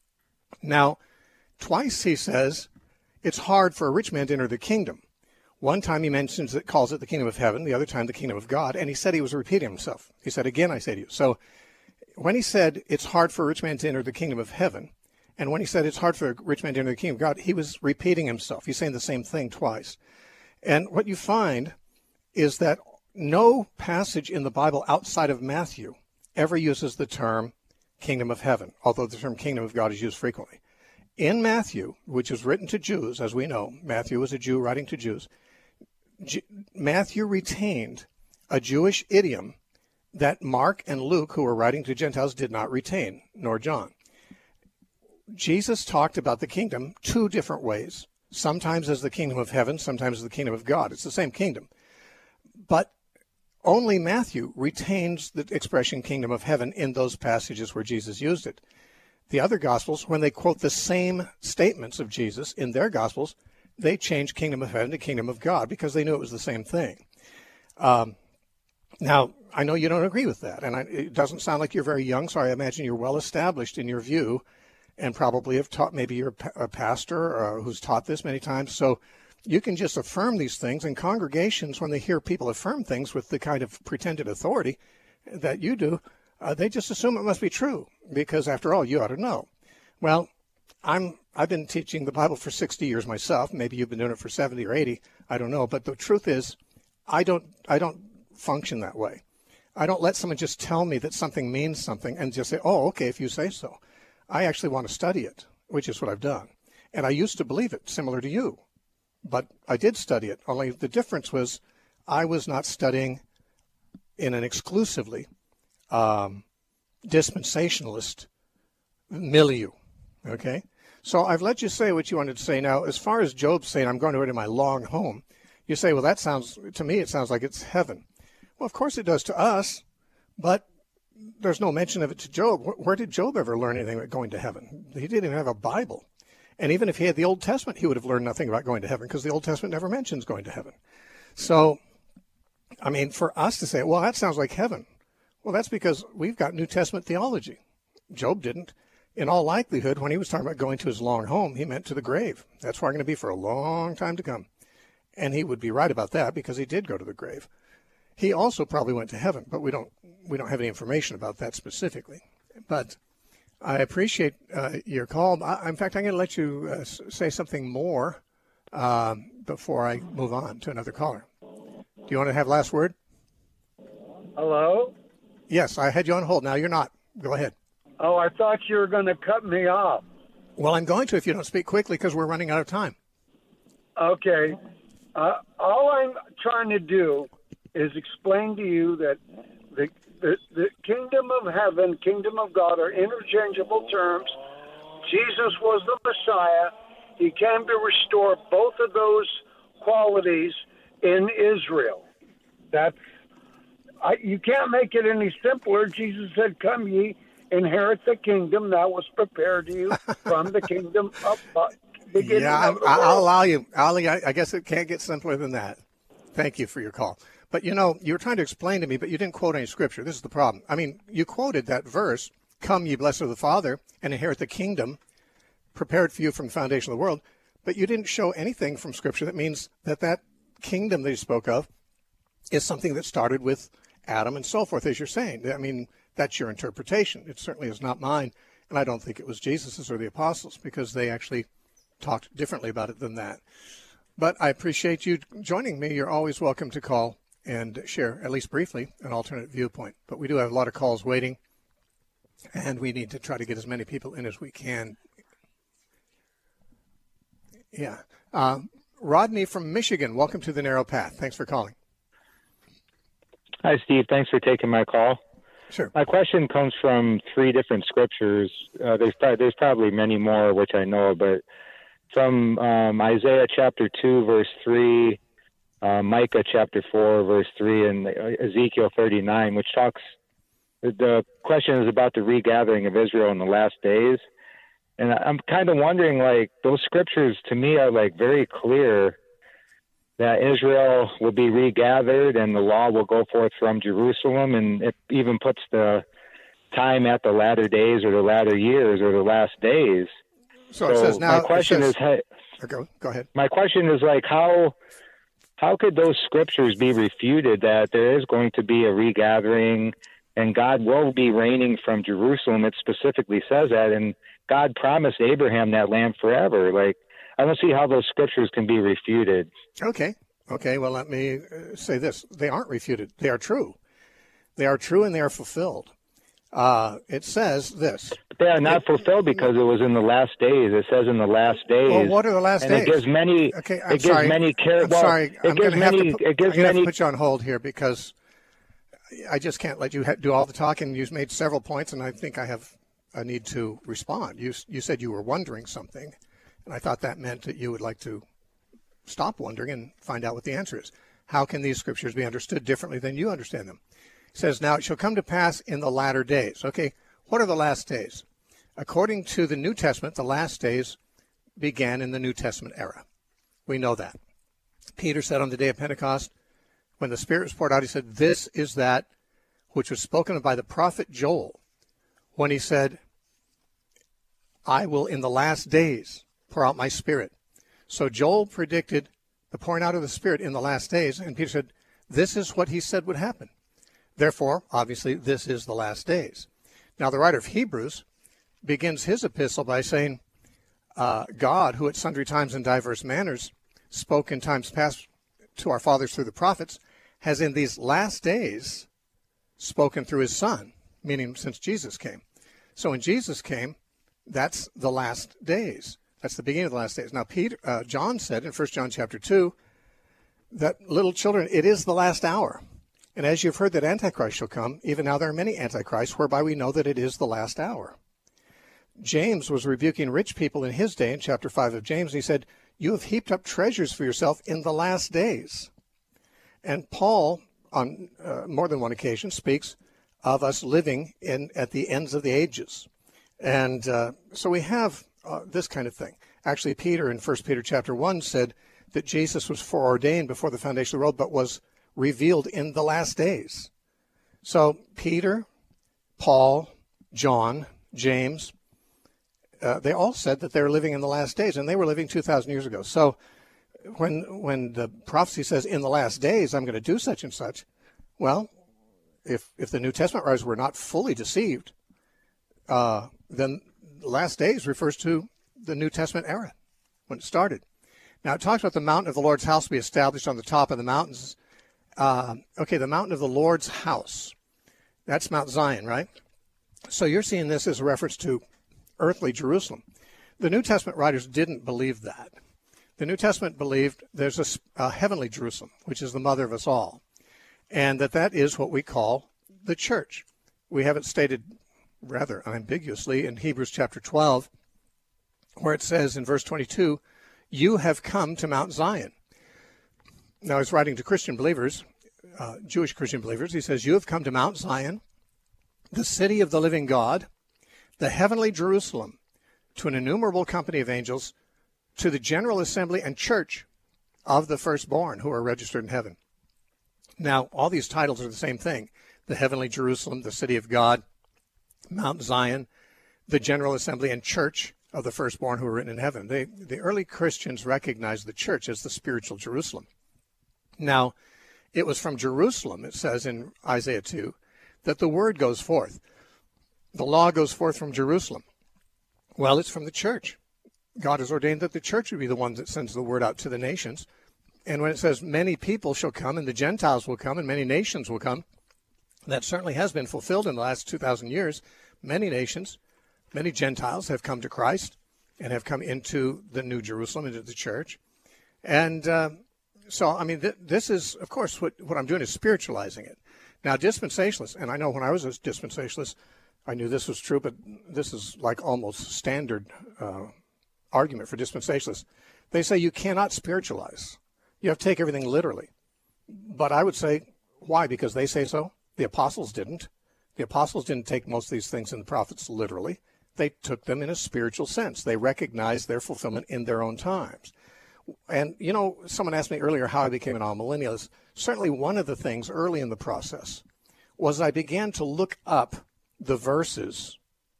Now, twice he says it's hard for a rich man to enter the kingdom. One time he mentions it, calls it the kingdom of heaven, the other time the kingdom of God, and he said he was repeating himself. He said, "Again I say to you." So when he said it's hard for a rich man to enter the kingdom of heaven, and when he said it's hard for a rich man to enter the kingdom of God, he was repeating himself. He's saying the same thing twice. And what you find is that no passage in the Bible outside of Matthew ever uses the term kingdom of heaven, although the term kingdom of God is used frequently. In Matthew, which was written to Jews, as we know, Matthew was a Jew writing to Jews, J- Matthew retained a Jewish idiom that Mark and Luke, who were writing to Gentiles, did not retain, nor John. Jesus talked about the kingdom two different ways, sometimes as the kingdom of heaven, sometimes as the kingdom of God. It's the same kingdom. But only Matthew retains the expression kingdom of heaven in those passages where Jesus used it. The other Gospels, when they quote the same statements of Jesus in their Gospels, they change kingdom of heaven to kingdom of God because they knew it was the same thing. Um, now, I know you don't agree with that, and I, it doesn't sound like you're very young, so I imagine you're well established in your view and probably have taught, maybe you're a pastor or who's taught this many times. So you can just affirm these things, and congregations, when they hear people affirm things with the kind of pretended authority that you do, Uh, they just assume it must be true because, after all, you ought to know. Well, I'm, I've been teaching the Bible for sixty years myself. Maybe you've been doing it for seventy or eighty. I don't know. But the truth is, I don't, I don't function that way. I don't let someone just tell me that something means something and just say, oh, okay, if you say so. I actually want to study it, which is what I've done. And I used to believe it, similar to you. But I did study it. Only the difference was I was not studying in an exclusively um, dispensationalist milieu. Okay? So I've let you say what you wanted to say. Now, as far as Job saying, I'm going to rid of my long home, you say, well, that sounds, to me, it sounds like it's heaven. Well, of course it does to us, but there's no mention of it to Job. Where did Job ever learn anything about going to heaven? He didn't even have a Bible. And even if he had the Old Testament, he would have learned nothing about going to heaven because the Old Testament never mentions going to heaven. So, I mean, for us to say, well, that sounds like heaven. Well, that's because we've got New Testament theology. Job didn't. In all likelihood, when he was talking about going to his long home, he meant to the grave. That's where I'm going to be for a long time to come. And he would be right about that because he did go to the grave. He also probably went to heaven, but we don't we don't have any information about that specifically. But I appreciate uh, your call. I, in fact, I'm going to let you uh, say something more um, before I move on to another caller. Do you want to have last word? Hello? Yes, I had you on hold. Now you're not. Go ahead. Oh, I thought you were going to cut me off. Well, I'm going to if you don't speak quickly because we're running out of time. Okay. Uh, all I'm trying to do is explain to you that the, the the kingdom of heaven, kingdom of God are interchangeable terms. Jesus was the Messiah. He came to restore both of those qualities in Israel. That's I, you can't make it any simpler. Jesus said, "Come ye, inherit the kingdom that was prepared to you from the kingdom of uh, beginning yeah, of the I, world." I'll allow you. I'll, I guess it can't get simpler than that. Thank you for your call. But, you know, you were trying to explain to me, but you didn't quote any scripture. This is the problem. I mean, you quoted that verse, "Come, ye blessed of the Father, and inherit the kingdom prepared for you from the foundation of the world." But you didn't show anything from scripture that means that that kingdom that you spoke of is something that started with Adam and so forth, as you're saying. I mean, that's your interpretation. It certainly is not mine. And I don't think it was Jesus's or the apostles because they actually talked differently about it than that. But I appreciate you joining me. You're always welcome to call and share, at least briefly, an alternate viewpoint. But we do have a lot of calls waiting, and we need to try to get as many people in as we can. Yeah. Uh, Rodney from Michigan, welcome to the Narrow Path. Thanks for calling. Hi, Steve. Thanks for taking my call. Sure. My question comes from three different scriptures. Uh, there's, probably, there's probably many more, which I know, but from um, Isaiah chapter two, verse three, Uh, Micah chapter four, verse three, and Ezekiel thirty-nine, which talks, the question is about the regathering of Israel in the last days. And I'm kind of wondering, like, those scriptures to me are like very clear that Israel will be regathered and the law will go forth from Jerusalem. And it even puts the time at the latter days or the latter years or the last days. So, so it says now, my question says, is, hey, go, go ahead. My question is like, how, How could those scriptures be refuted that there is going to be a regathering and God will be reigning from Jerusalem? It specifically says that, and God promised Abraham that land forever. Like, I don't see how those scriptures can be refuted. Okay. Okay. Well, let me say this. They aren't refuted. They are true. They are true and they are fulfilled. Uh, it says this. But they are not it, fulfilled because it was in the last days. It says in the last days. Well, what are the last and days? And it gives many. Okay, I'm it gives sorry. many. Care, I'm well, sorry. It I'm gives going to have many. to put, it gives I'm many. have to put you on hold here because I just can't let you ha- do all the talking. You've made several points, and I think I have a need to respond. You you said you were wondering something, and I thought that meant that you would like to stop wondering and find out what the answer is. How can these scriptures be understood differently than you understand them? It says, now it shall come to pass in the latter days. Okay, what are the last days? According to the New Testament, the last days began in the New Testament era. We know that. Peter said on the day of Pentecost, when the Spirit was poured out, he said, this is that which was spoken of by the prophet Joel, when he said, I will in the last days pour out my Spirit. So Joel predicted the pouring out of the Spirit in the last days, and Peter said, this is what he said would happen. Therefore, obviously, this is the last days. Now, the writer of Hebrews begins his epistle by saying, uh, God, who at sundry times and diverse manners spoke in times past to our fathers through the prophets, has in these last days spoken through his Son, meaning since Jesus came. So when Jesus came, that's the last days. That's the beginning of the last days. Now, Peter, uh, John said in First John chapter two that, little children, it is the last hour. And as you've heard that Antichrist shall come, even now there are many Antichrists, whereby we know that it is the last hour. James was rebuking rich people in his day in chapter five of James. And he said, you have heaped up treasures for yourself in the last days. And Paul, on uh, more than one occasion, speaks of us living in at the ends of the ages. And uh, so we have uh, this kind of thing. Actually, Peter in First Peter chapter one said that Jesus was foreordained before the foundation of the world, but was revealed in the last days. So Peter, Paul, John, James, uh, they all said that they were living in the last days, and they were living two thousand years ago. So when when the prophecy says, in the last days, I'm going to do such and such, well, if if the New Testament writers were not fully deceived, uh, then the last days refers to the New Testament era, when it started. Now, it talks about the mountain of the Lord's house be established on the top of the mountains. Uh, okay, the mountain of the Lord's house. That's Mount Zion, right? So you're seeing this as a reference to earthly Jerusalem. The New Testament writers didn't believe that. The New Testament believed there's a, a heavenly Jerusalem, which is the mother of us all, and that that is what we call the church. We have it stated rather ambiguously in Hebrews chapter twelve, where it says in verse twenty-two, you have come to Mount Zion. Now, he's writing to Christian believers, uh, Jewish Christian believers. He says, you have come to Mount Zion, the city of the living God, the heavenly Jerusalem, to an innumerable company of angels, to the general assembly and church of the firstborn who are registered in heaven. Now, all these titles are the same thing. The heavenly Jerusalem, the city of God, Mount Zion, the general assembly and church of the firstborn who are written in heaven. They, the early Christians recognized the church as the spiritual Jerusalem. Now, it was from Jerusalem, it says in Isaiah two, that the word goes forth. The law goes forth from Jerusalem. Well, it's from the church. God has ordained that the church would be the one that sends the word out to the nations. And when it says many people shall come and the Gentiles will come and many nations will come, that certainly has been fulfilled in the last two thousand years. Many nations, many Gentiles have come to Christ and have come into the New Jerusalem, into the church. And uh, so, I mean, th- this is, of course, what, what I'm doing is spiritualizing it. Now, dispensationalists, and I know when I was a dispensationalist, I knew this was true, but this is like almost standard uh, argument for dispensationalists. They say you cannot spiritualize. You have to take everything literally. But I would say, why? Because they say so. The apostles didn't. The apostles didn't take most of these things in the prophets literally. They took them in a spiritual sense. They recognized their fulfillment in their own times. And, you know, someone asked me earlier how I became an all-millennialist. Certainly one of the things early in the process was I began to look up the verses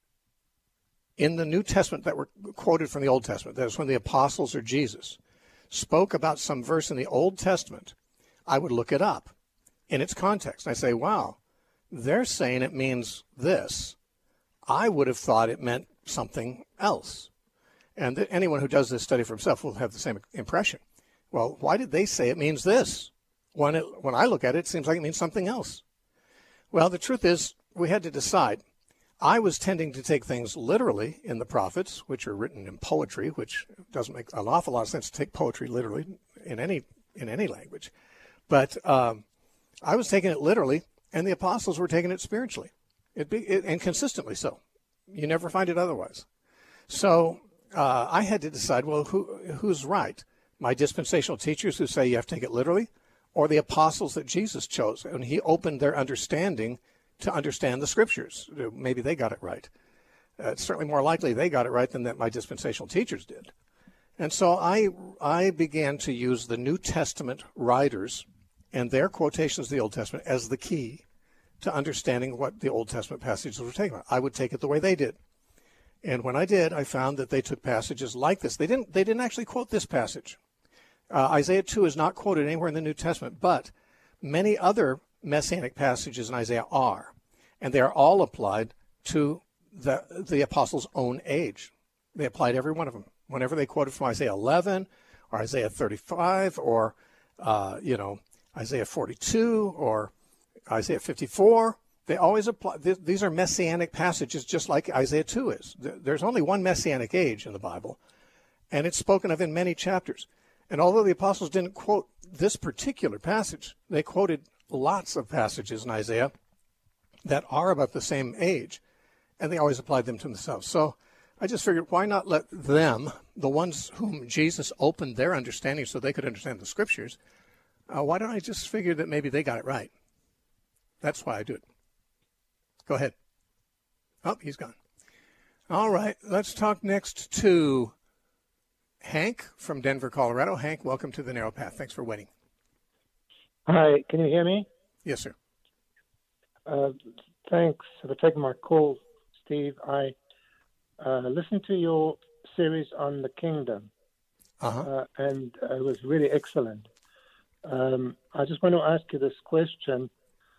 in the New Testament that were quoted from the Old Testament. That is, when the apostles or Jesus spoke about some verse in the Old Testament, I would look it up in its context. I say, wow, they're saying it means this. I would have thought it meant something else. And that anyone who does this study for himself will have the same impression. Well, why did they say it means this? When, it, when I look at it, it seems like it means something else. Well, the truth is, we had to decide. I was tending to take things literally in the prophets, which are written in poetry, which doesn't make an awful lot of sense to take poetry literally in any in any language. But um, I was taking it literally, and the apostles were taking it spiritually, it be, it, and consistently so. You never find it otherwise. So uh, I had to decide, well, who who's right? My dispensational teachers who say you have to take it literally, or the apostles that Jesus chose, and he opened their understanding to understand the scriptures. Maybe they got it right. Uh, it's certainly more likely they got it right than that my dispensational teachers did. And so I I began to use the New Testament writers and their quotations of the Old Testament as the key to understanding what the Old Testament passages were taking. I would take it the way they did. And when I did, I found that they took passages like this. They didn't they didn't actually quote this passage. Uh, Isaiah two is not quoted anywhere in the New Testament, but many other messianic passages in Isaiah are, and they are all applied to the the apostles' own age. They applied every one of them. Whenever they quoted from Isaiah eleven or Isaiah thirty-five or, uh, you know, Isaiah forty-two or Isaiah fifty-four, they always apply. Th- these are messianic passages just like Isaiah two is. Th- there's only one messianic age in the Bible, and it's spoken of in many chapters. And although the apostles didn't quote this particular passage, they quoted lots of passages in Isaiah that are about the same age, and they always applied them to themselves. So I just figured, why not let them, the ones whom Jesus opened their understanding so they could understand the Scriptures, uh, why don't I just figure that maybe they got it right? That's why I do it. Go ahead. Oh, he's gone. All right, let's talk next to Hank from Denver, Colorado. Hank, welcome to the Narrow Path. Thanks for waiting. Hi, can you hear me? Yes, sir. Uh, thanks for taking my call, Steve. I uh, listened to your series on the kingdom, uh-huh. uh, and it was really excellent. Um, I just want to ask you this question.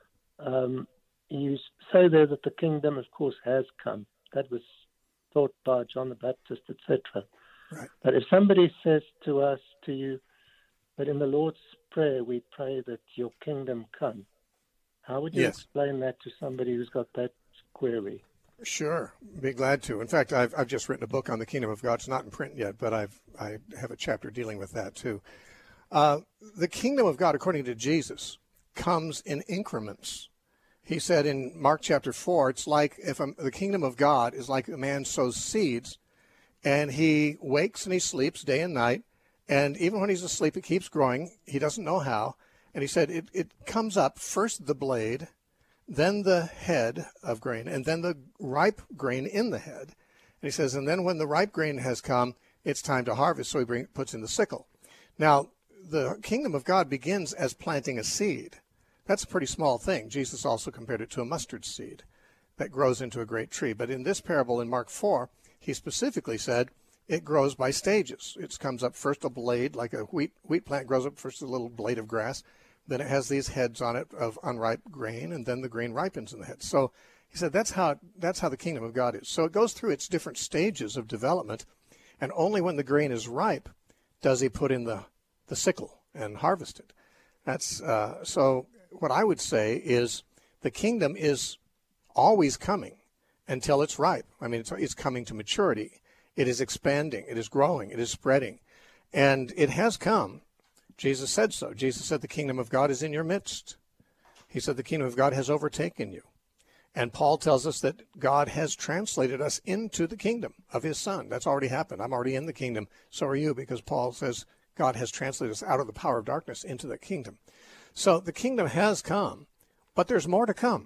Um, you say there that the kingdom, of course, has come. That was taught by John the Baptist, et cetera. Right. But if somebody says to us, to you, that in the Lord's Prayer we pray that your kingdom come, how would you yes. explain that to somebody who's got that query? Sure, be glad to. In fact, I've I've just written a book on the kingdom of God. It's not in print yet, but I've I have a chapter dealing with that too. Uh, the kingdom of God, according to Jesus, comes in increments. He said in Mark chapter four, it's like if a, the kingdom of God is like a man sows seeds, and he wakes and he sleeps day and night, and even when he's asleep, it keeps growing. He doesn't know how. And he said it, it comes up, first the blade, then the head of grain, and then the ripe grain in the head. And he says, and then when the ripe grain has come, it's time to harvest, so he bring, puts in the sickle. Now, the kingdom of God begins as planting a seed. That's a pretty small thing. Jesus also compared it to a mustard seed that grows into a great tree. But in this parable in Mark four, he specifically said it grows by stages. It comes up first a blade, like a wheat wheat plant grows up first a little blade of grass. Then it has these heads on it of unripe grain, and then the grain ripens in the head. So he said that's how that's how the kingdom of God is. So it goes through its different stages of development, and only when the grain is ripe does he put in the, the sickle and harvest it. That's uh, so what I would say is the kingdom is always coming until it's ripe. I mean, it's, it's coming to maturity. It is expanding. It is growing. It is spreading. And it has come. Jesus said so. Jesus said the kingdom of God is in your midst. He said the kingdom of God has overtaken you. And Paul tells us that God has translated us into the kingdom of his Son. That's already happened. I'm already in the kingdom. So are you, because Paul says God has translated us out of the power of darkness into the kingdom. So the kingdom has come, but there's more to come.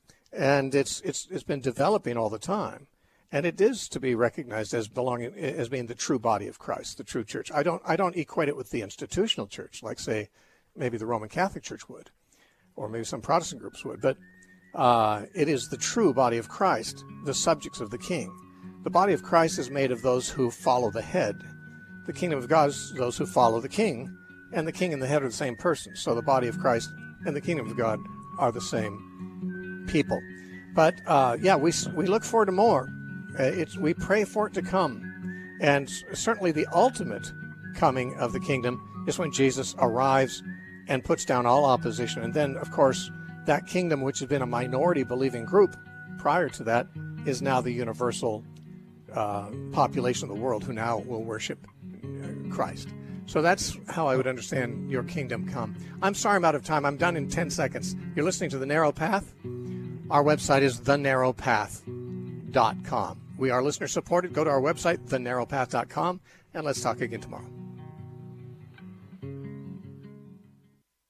And it's it's it's been developing all the time. And it is to be recognized as belonging, as being the true body of Christ, the true church. I don't I don't equate it with the institutional church, like, say, maybe the Roman Catholic Church would, or maybe some Protestant groups would. But uh, it is the true body of Christ, the subjects of the King. The body of Christ is made of those who follow the head. The kingdom of God is those who follow the King, and the King and the head are the same person. So the body of Christ and the kingdom of God are the same people. But uh, yeah, we we look forward to more. Uh, it's we pray for it to come, and certainly the ultimate coming of the kingdom is when Jesus arrives and puts down all opposition. And then, of course, that kingdom, which had been a minority believing group prior to that, is now the universal uh, population of the world who now will worship Christ. So that's how I would understand your kingdom come. I'm sorry I'm out of time. I'm done in ten seconds. You're listening to The Narrow Path. Our website is the narrow path dot com. We are listener supported. Go to our website, the narrow path dot com, and let's talk again tomorrow.